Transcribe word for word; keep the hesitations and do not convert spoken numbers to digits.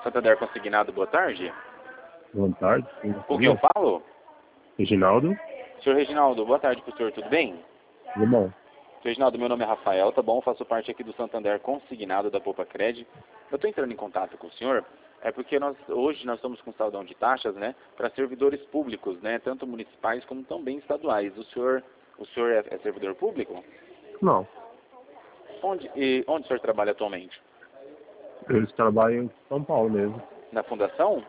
Santander Consignado, boa tarde. Boa tarde. Com quem eu falo? Reginaldo. Senhor Reginaldo, boa tarde pro senhor, tudo bem? Tudo bom. Senhor Reginaldo, meu nome é Rafael, tá bom? Faço parte aqui do Santander Consignado da Poupa Cred. Eu estou entrando em contato com o senhor, é porque nós, hoje nós estamos com saldão de taxas, né, para servidores públicos, né, tanto municipais como também estaduais. O senhor, o senhor é, é servidor público? Não. Onde, e, onde o senhor trabalha atualmente? Eu trabalho em São Paulo mesmo. Na fundação?